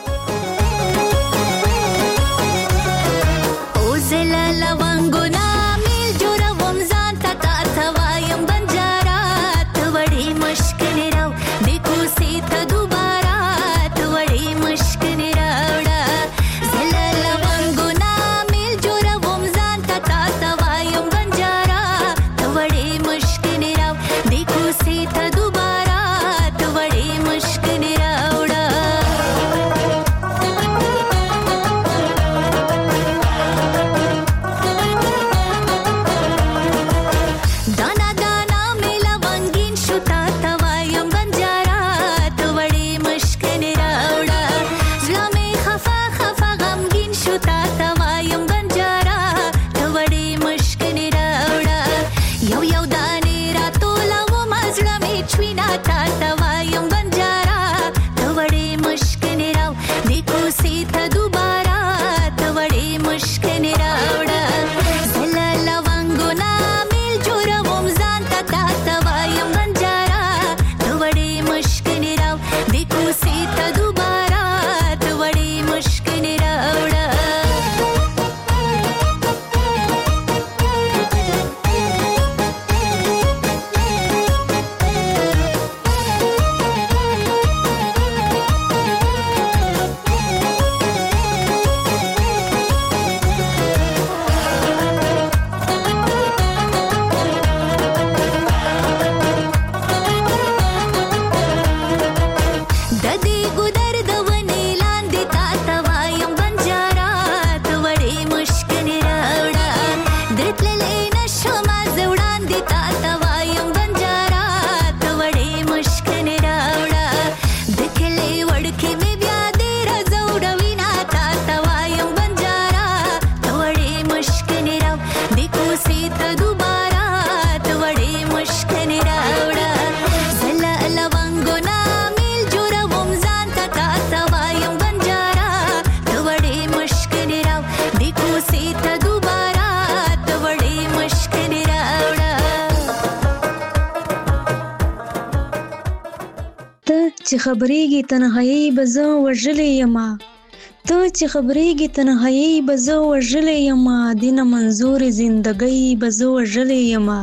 چې خبرېږي تنهایي به زه وژلې یمه ته چې خبرېږي تنهایي به زه وژلې یمه دینه منظورې زندګۍ به زه وژلې یمه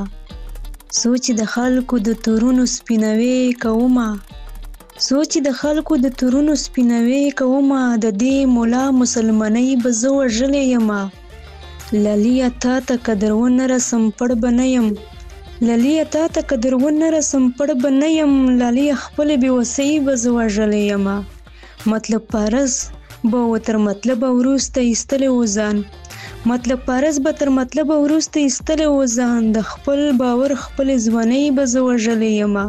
سوچ د خلکو د تورونو سپینوي کومه سوچ د خلکو د تورونو سپینوي کومه د دې مولا مسلمانۍ به زه وژلې یمه لاليه تا ته قدر ونه رسم پړ به نه یم لاليه تا ته قدر ونه رسم پړ به نه یم لاليه خپلې بېوسۍ به زه وژلې یمه مطلب پارس به و تر مطلبه وروسته ایستلی و ځان مطلب پارس به تر مطلبه وروسته ایستلی و ځان د خپل باور خپلې ځوانۍ به زه وژلې یمه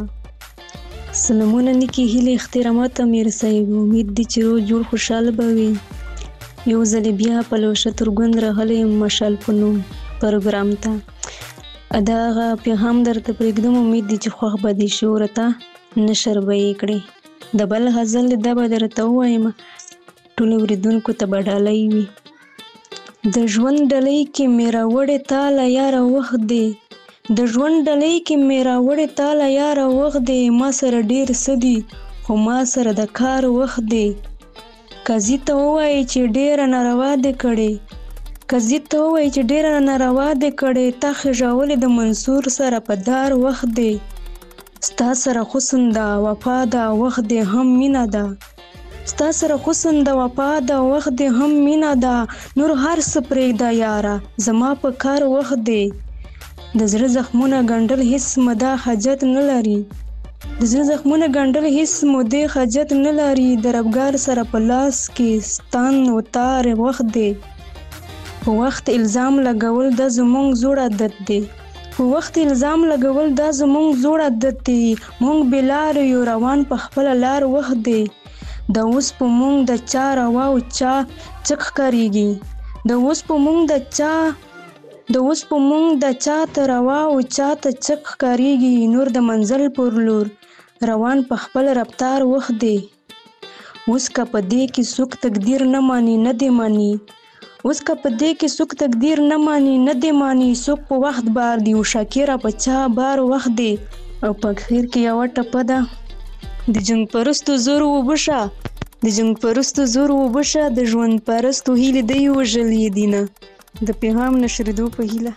سلامونه نیکې هیلې احترامات امیر صاحب امید دی چې روغ جوړ خوشحاله به وي یو ځل بیا په لوشه ترګوند راغلی یم مشال په نوم پروګرام ته. دا هغه پیغام درته پرېږدم، امید دی چې خوښ به دې شي، ورته نشر به یې کړې. د بل غزل دا به درته ووایم، ټولو اورېدونکو ته به ډالۍ وي. د ژوند ډلۍ کې مې راوړې تاله یاره وخت دی، د ژوند ډلۍ کې مې راوړې تاله یاره وخت دی، ما سره ډېر څه دي خو ما سره د کار وخت دی. قاضي ته ووایي چې ډېره ناروا دې کړې، قاضي ته ووایي چې ډېره ناروا دې کړې، تا خېژولې د منصور سره په دار وخت دی. ستا سره حسن ده وفا ده وخت دی هم مینه ده، ستا سره حسن د وفا د وخت دی هم مینه ده، نور هر څه پرېږده یاره زما په کار وخت دی. د زړه زخمونه ګنډل هېڅ مده حاجت نه لري، د زړه زخمونه ګنډل هېڅ مودې حاجت نه لري، د ربګار سره په لاس کې ستان و تار وخت دی. په وخت الزام لګول دا زموږ زوړ عادت دی، په وخت الزام لګول دا زموږ زوړ عادت دی، موږ بې لارې یو روان په خپله لار وخت دی. د اوس په مونږ د چا روا او چا چک ښکارېږي، د اوس په مونږ د چا د اوس په مونږ د چا ته روا او چا ته چک ښکارېږي، نور د منزل پر لور روان په خپل رفتار وخت دی. اوس که په دې کې څوک تقدیر نه مانی نه دی مانی، اوس که په دې کې څوک تقدیر نه مانی نه دی مانی، څوک په وخت بار دی او شاکره په چا بار وخت دی. او په اخر کې یوه ټپه ده، د جنګ پرستو زور وبشه، د جنګ پرستو زور وبشه، د ژوند پرستو هیلې دی وژلې دینه. د پیغام نشریدو په هیله.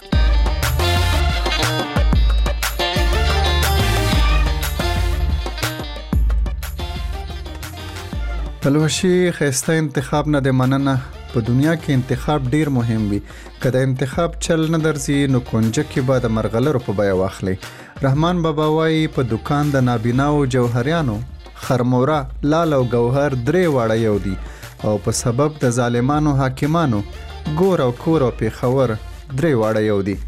پلوشي ښایسته انتخاب نه دی مننه. په دنیا کې انتخاب ډیر مهم وي، که د انتخاب چل نه درځي نو کونجه کې به د مرغلرو په بیه واخلي. رحمان بابا وایي په دکان د نابیناو جوهریانو خرموره لال او گوهر درې واړه یو دي، او په سبب د ظالمانو حاکمانو ګور او کور او پیښور درې واړه یو دي.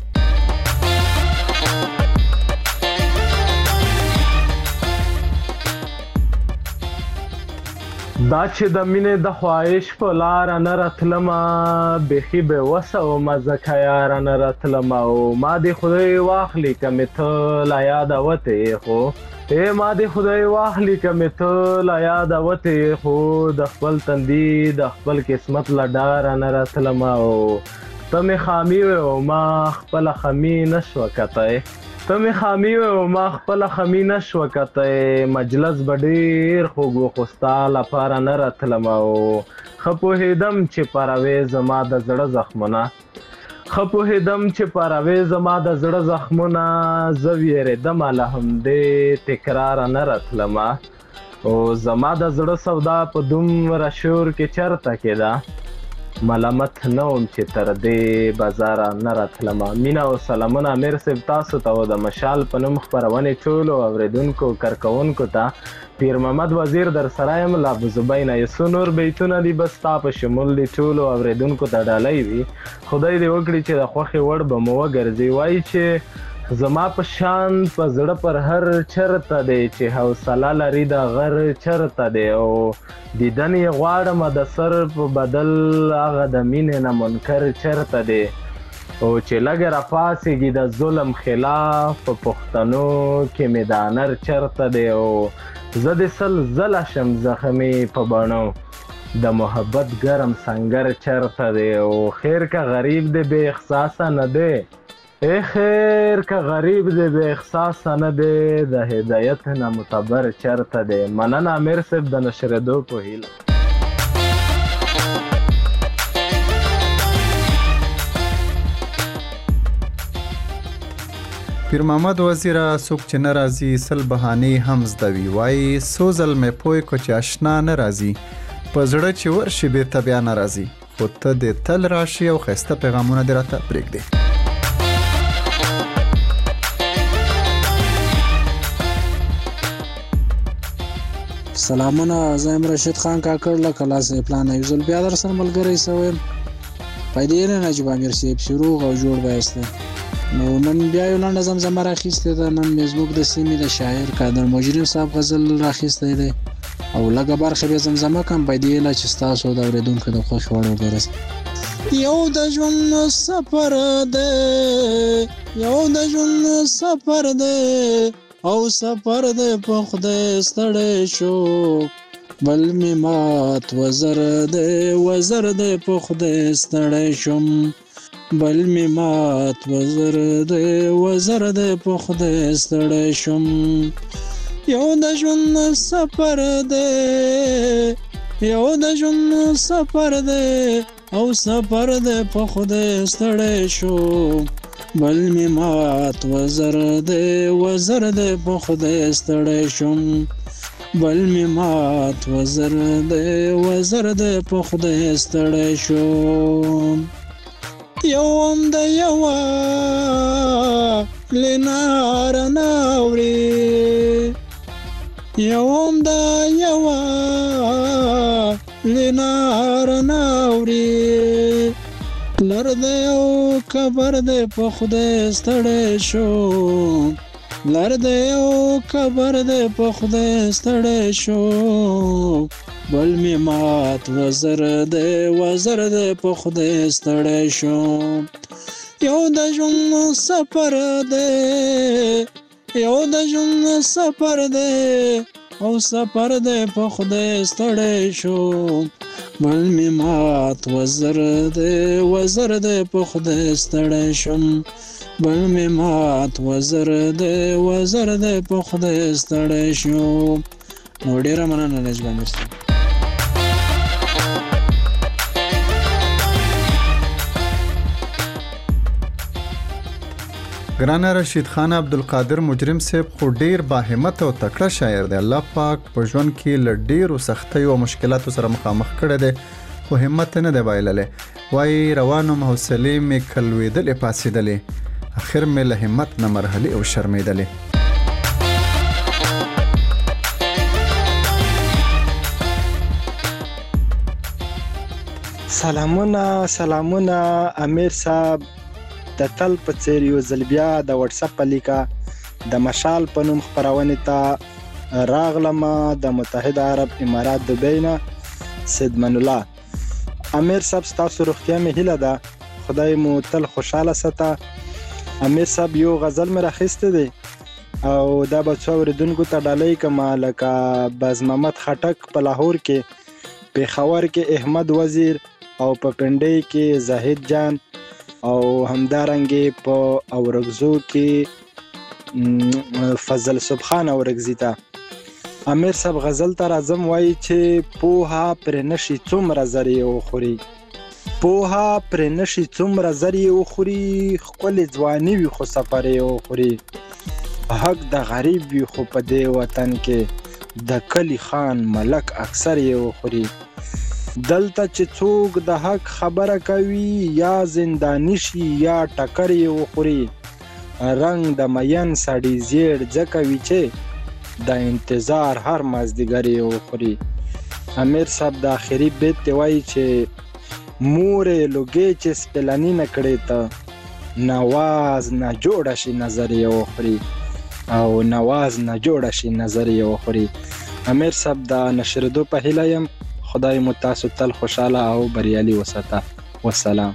دا چې د مینې د خواهش په لاره نه راتلمه، بیخي بې وسه ومه ځکه یاره نه راتلمه، او ما دې خدای واخلي که مې ته لا یاده وتې خو ای ما دې خدای واخلي که مې ته لا یاده وتې خو، د خپل تندي د خپل قسمت له ډاره نه راتلمه، او ته مې خامي وې او ما خپله خمي نه شوه کتی، ته مې خامي وې او ما خپله خمي نه شوه کتی، مجلس به ډېر خوږ و خو ستا لپاره نه راتلمه، او ښه پوهېدم چې پروې زما د زړه زخمونه، ښه پوهېدم چې پروې زما د زړه زخمونه، زه ویرېدمه له همدې تکراره نه راتلمه، او زما د زړه سودا په دومره شور کې چرته کېده، ملامت نه وم چې تر دې بازاره نه راتلمه. مینه او سلامونه امیر صاحب تاسو ته او د مشال په نوم خپرونې ټولو اورېدونکو کارکوونکو ته. پیر محمد وزیر در سره یم له ابوزبینه. یو څو نور بیتونه دي بس ستا په شمول دي ټولو اورېدونکو ته ډالۍ وي. خدای دې وکړي چې د خوښې وړ به مو وګرځي. وایي چې زما په شان په زړه پر هر چرته دی چې حوصله لري د غر چرته دی، او دیدن یې غواړم د سر په بدل هغه د مینې نه منکر چرته دی، او چې لږ راپاڅېږي د ظلم خلاف په پښتنو کې مې د انر چرته دی، او زه د سل ځله شم زخمې په بڼو د محبت ګرم سنگر چرته دی، او خیر که غریب دی بې احساسه نه دی، ای خیر که غریب دی بې احساسه نه دی، د هدایت نه متبر چرته دی. مننه امیر صاحب د نشرېدو په هیله.
پیر محمد وزیره څوک چې نه راځي سل بهانې هم زده وي. وایي څو ځل مې پوی کو چې اشنا نه راځي، په زړه چې ورشي بېرته بیا نه راځي، خو ته دې تل راشي او ښایسته پیغامونه دې راته پرېږدې.
سلامونه، زه یم رشید خان کاکړ له کلاسې پلانه. یو ځل بیا در سره ملګری سوی یم. پیدې نه نجیب امیر صاحب شروع او جوړ بایسته. نو نن بیا یو لنډه زمزمه راخیستې ده. نن مې زموږ د سیمې د شاعر قادر مجرم صاحب غزل راخیستی دی. او لږه برخه به زمزمه کوم په دې هیله چې ستاسو د اورېدونکو د خوښې وړ وګرځي. یو د ژوند سفر دی، یو د ژوند سفر دی، او سفر دی په خدای ستړی شو، بل مې مات وزر دی، وزر دی په خدای ستړی شم، بل مې مات وزر دی، وزر دی په خدای ستړی شم. یو د ژوند سفر دی، یو د ژوند سفر دی، او سفر دی په خدای ستړی شو، بل مې مات وزر دی، وزر دی په خدای ستړی شم، بل مې مات وزر دی، وزر دی په خدای ستړی شو. یو هم د یوه لنار نه اوري، یو هم د یوه لنار نه اوري، لر دی او کبر دی په خدای ستړی شو، لر دی او کبر دی په خدای ستړی شو، بل مې مات وزر دی، وزر دی په خدای ستړی شو. یو د ژوند سفر دی، یو د ژوند سفر دی، او سفر دی په خدای ستړی شو، بل مې مات وزر دی، وزر دی په خدای ستړی شم، بل مې مات وزر دی، وزر دی په خدای ستړی شو. نو ډېره مننه نجیبه امیر صاحب.
ګرانه رشید خان عبدالقادر مجرم صاحب خو ډیر باهمت او تکړه شاعر دی. الله پاک په ژوند کې له ډیرو سختیو او مشکلاتو سره مخامخ کړی دی، خو همت نه دی بایللی. وایي روانو م حوصلې مې کلوېدلې پاڅېدلې، اخر مې له همت نه مرحلې او شرمېدلې.
سلامونه سلامونه امیر صاحب، د تل په څیر یو ځل بیا د واتساپ په لیکه د مشال په نوم خپرونې ته راغلم د متحده عرب امارات دبۍ نه. سیدمن الله امیر صاحب، ستاسو روغتیا مې هیله ده، خدای مو تل خوشحاله ساته. امیر صاحب یو غزل مې راخیستی دی او دا به څو اورېدونکو ته ډالۍ کړم، لکه باز محمد خټک په لاهور کې، پېښور کې احمد وزیر، او په پنډۍ کې زاهد جان، او همدارنګې په اورګزو کې فضل سبحان اورګزي ته. امیر صاحب غزل ته راځم، وایي چې پوها پرې نشي څومره زر یې وخوري، پوها پرې نشي څومره زر یې وخوري، ښکلې ځواني وي خو سفر یې وخوري، حق د غریب وي خو په دې وطن کې د کلی خان ملک اکثر یې وخوري. دلته چې څوک د حق خبره کوي، یا زندانی شي یا ټکر یې وخوري، رنګ د مین سړي زیړ ځکه وي چې د انتظار هر مازدیګر یې وخوري. امیر صاحب د آخري بیت دی وایي چې مورې لوګې چې سپلني نه کړې ته، نواز نه جوړه شي نظر یې وخوري، او نواز نه جوړه شي نظر یې وخوري. امیر صاحب د نشریدو په هیله یم، خدای مو تاسو تل خوشحاله او بریالي وساته. والسلام.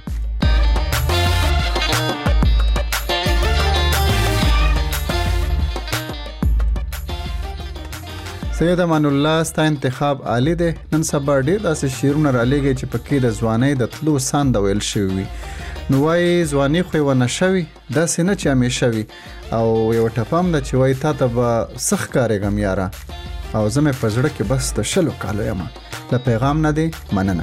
سید امان الله، ستا انتخاب عالی دی. نن سبا ډېر داسې شعرونه رالیږي چې پکې د ځوانۍ د تلو سانده ویل شوي وي. نو وایي ځواني خو یوه نشه وي، داسې نه چې همیشه وي، او یوه ټپه هم ده چې وایي تا ته به څه ښکارېږم یاره، او زه مې په زړه کې بس د شلو کالو یم. له پیغام نه دی مننه.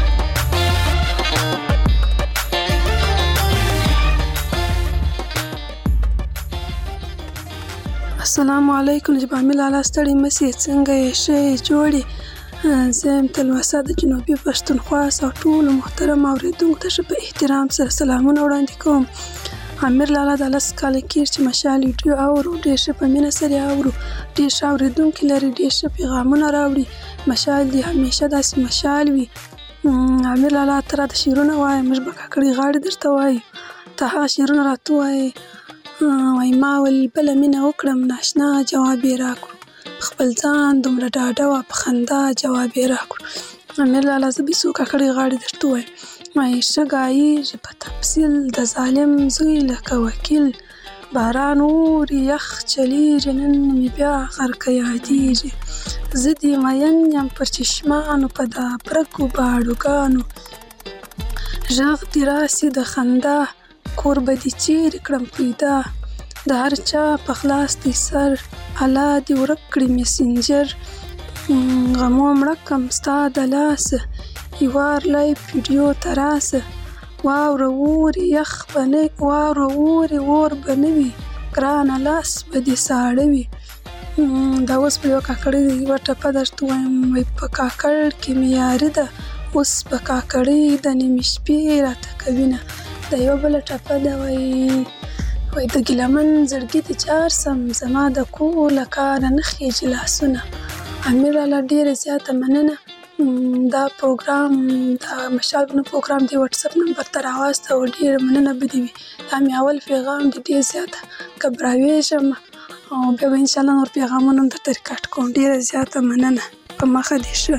السلام علیکم جبامي لالا، ستړي مسې، څنګه یې ښه یې جوړې؟ زه یم تلوسه د جنوبي پښتونخوا او ټولو محترم اورېدونکو ته ښه په احترام سره سلامونه وړاندې کوم. امیر لالا د لس کاله کېږي چې مشال ویډیو اورو، ډېر ښه په مینه سره یې اورو، ډېر ښه اورېدونکي لري، ډېر ښه پیغامونه راوړي. مشال دې همیشه داسې مشال وي. امیر لالا ته راته شعرونه وایه، موږ به کاکړۍ غاړې درته وایو، ته هغه شعرونه راته ووایې. وایي ما ول بله مینه وکړم، ناشنا جواب یې راکړو، خپل ځان دومره ډاډه وه په خندا جواب یې راکړو. امیر لالا زه بیسو کاکړۍ غاړې درته وایم معیشه ګایېږي په تفصیل د ظالم زوی لکه وکیل باران اوري یخ چلیږي نن مې بیا غرقه یادېږي زه دې مین یم پر چشمانو په دا پرکو باړوګانو غږ دې راسي د خندا کور به دې چیرې کړم پیدا د هر چا په خلاص دې سر الله دې ورک کړي مسنجر غمو مړه کم ستا د لاسه هیوار لایف ویډیو ته راسه واوره اوري یخ به نه واوره اوري اور به نه وي ګرانه لاس به دې ساړه وي. دا اوس په یوه کاکړۍ یوه ټپه درته وایم وایي په کاکړ کې مې یاري ده اوس په کاکړۍ د نیمې شپې راته کوینه. دا یوه بله ټپه ده وایي وایي د ګیلمن زړګي دې جار سم زما د کور له کاره نه خیږي لاسونه. امیر لالا ډېره زیاته مننه. دا پروګرام دا مشال پنوم پروګرام دی واتساپ نمبر ته راواستو او ډېره مننه به دې وي. دا مې اول پیغام دی ډېر زیاته ګبراویږم او بیا به انشاءالله نور پیغامونه هم درته ریکارډ کوم. ډېره زیاته مننه په مخه دې ښه.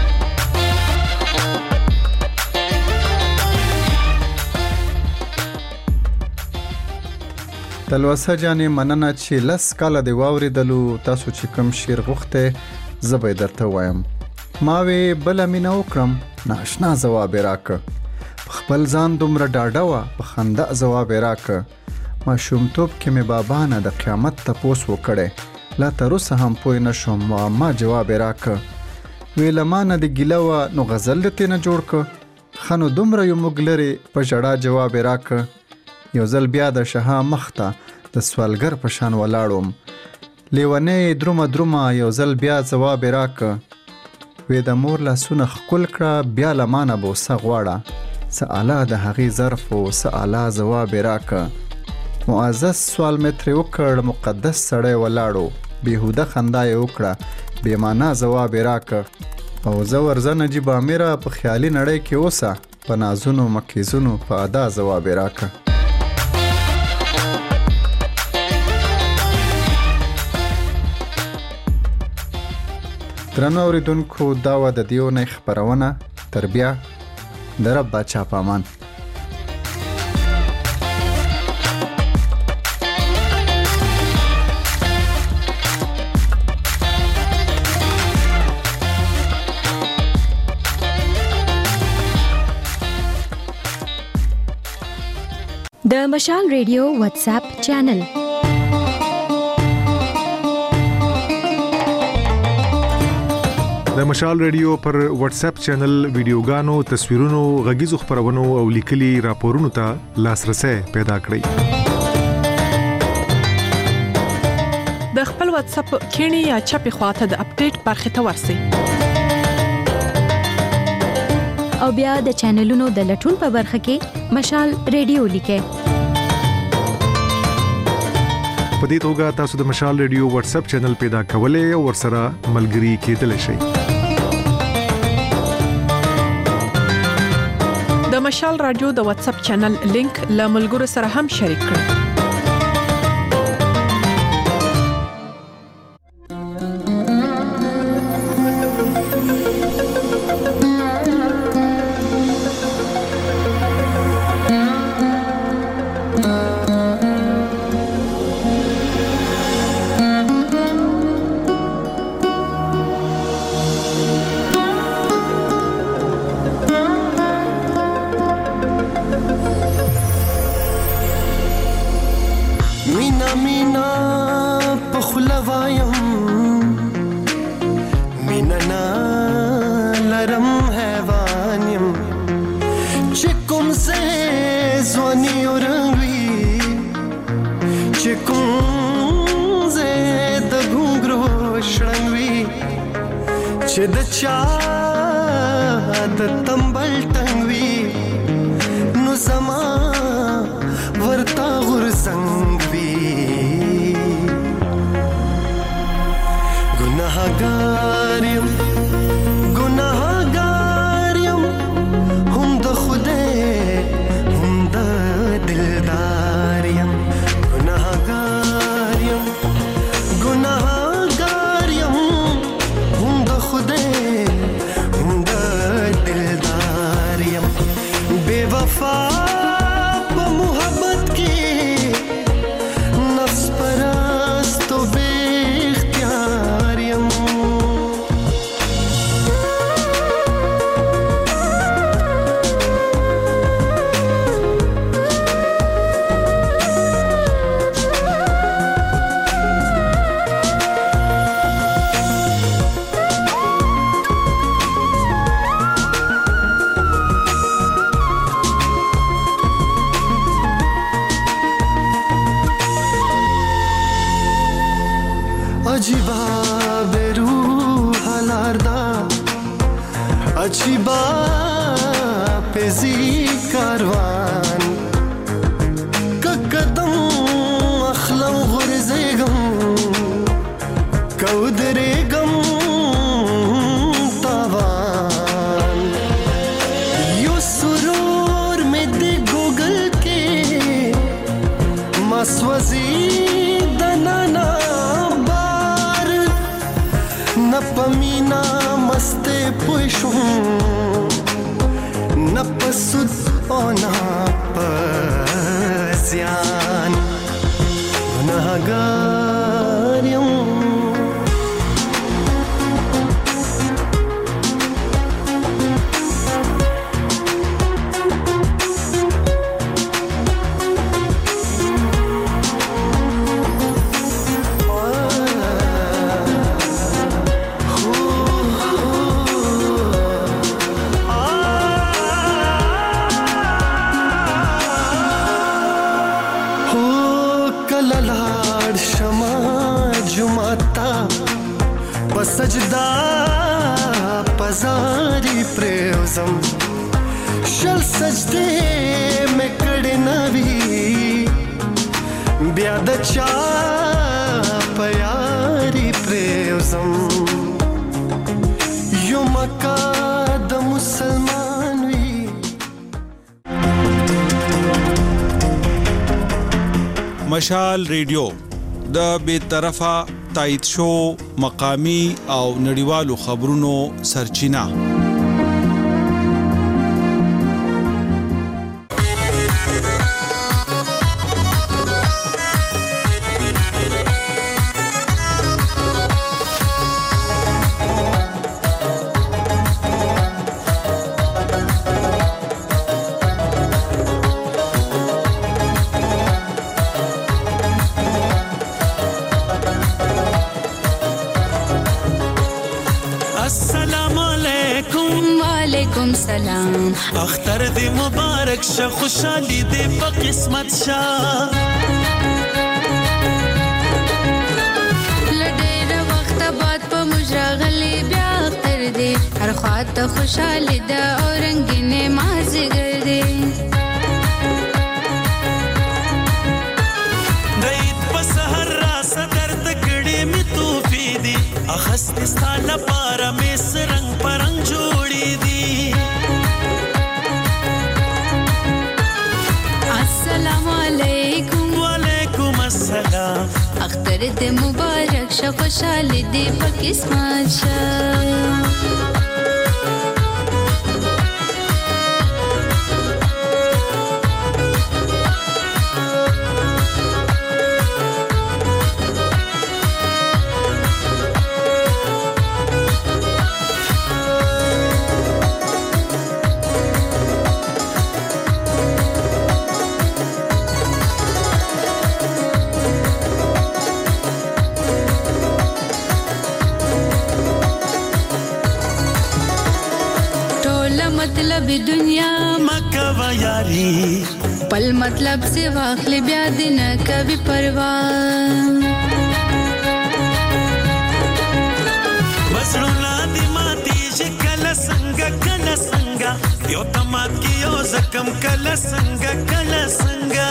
تلوسه جانې مننه چې لس کاله دې واورېدلو. تاسو چې کوم شعر غوښتی زه به یې درته وایم. ما وې بله مینه وکړم ناشنا ځواب یې راکړه په خپل ځان دومره ډاډه وه په خندا ځواب یې راکړه ماشومتوب کې مې بابا نه د قیامت تپوس وکړی لا تر اوسه هم پوه نه شوم معما جواب یې راکړه وې له ما نه دې ګیله وه نو غزل دې ترې نه جوړ کړه ښه نو دومره یو موږ لرې په ژړا جواب یې راکړه یو ځل بیا د شها مخ ته د سوالګر په شان ولاړ وم لیونۍ درومه درومه یو ځل بیا ځواب یې راکړه وې د مور لاسونه ښکل کړه بیا له ما نه بوسه غواړه څه اعلی د هغې ظرف و څه اعلی ځواب یې راکړه معزز سوال مې ترې وکړ مقدس سړی ولاړو بېهوده خندا یې وکړه بې معنا ځواب یې راکړه او زه ورځه نجیب امیره په خیالي نړۍ کې اوسه په نازونو مکیزونو په ادا ځواب یې راکړه. درنو اوریدونکو دا وه د دې اونۍ خپرونه تر بیا د رب باچا په امان.
د مشال ریډیو واتساپ چینل
د مشال ریډیو پر واتس اپ چینل ویډیوګانو، تصویرونو، غږیزو خبرونو او لیکلي راپورونو ته لاسرسي پیدا کړئ.
د خپل واتس اپ کینی یا چپی خواته د اپډیټ برخه ته ورسئ.
او بیا د چینلونو د لټون په برخه کې مشال ریډیو لیکئ.
په دې توګه تاسو د مشال ریډیو واتس اپ چینل پیدا کولای او ورسره ملګري کېدلی شئ.
د مشال رادیو د واتس اپ چینل لینک له ملګرو سره هم شریک کړئ.
गुनाहगार
چی با پیزی کاروان که قدم اخلم غرزیگم که درگم تاوان یو سرور میں دے گوگل کے مسوزی دنانا بار نپمینا مستے پوشوں نپسود او نپزیان گناہگاریم سجدا پزاری پریوزم شل سجدے میں کڑے نوی بیا د چا پیاری پریوزم یو مکا د مسلمان وی
مشال ریډیو د بے طرفه تایید شو مقامی او نړیوالو خبرونو سرچینه
سلام اختر دې مبارک شه خوشالي دې په قسمت شه لډېر وخت بعد په مجرغلي بیا اختر دې هر خواته خوشالي ده او رنگینه مازیګر دې دید په سحر را صدر تکړې می توفي دي اخست ستاله پاره مې سرنګ پرنګ جوړې دي السلام علیکم وعلیکم السلام اختر دې مبارک شه خوشالي دې په قسمت شه مطلب دنیا مکه و یاری پل مطلب سے واخل بیا دن کبھی پرواز بسړولا دی ماتي کله څنګه کله څنګه یو تمات کی یو زکم کله څنګه کله څنګه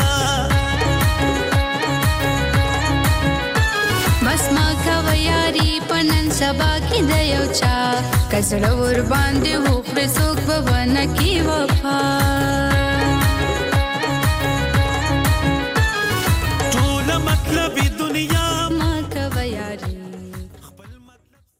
بس ما کا ویاری پنن سبا کی د یو چا کزړه ور باندې هو پر څوک بونه کی وفا ټول مطلب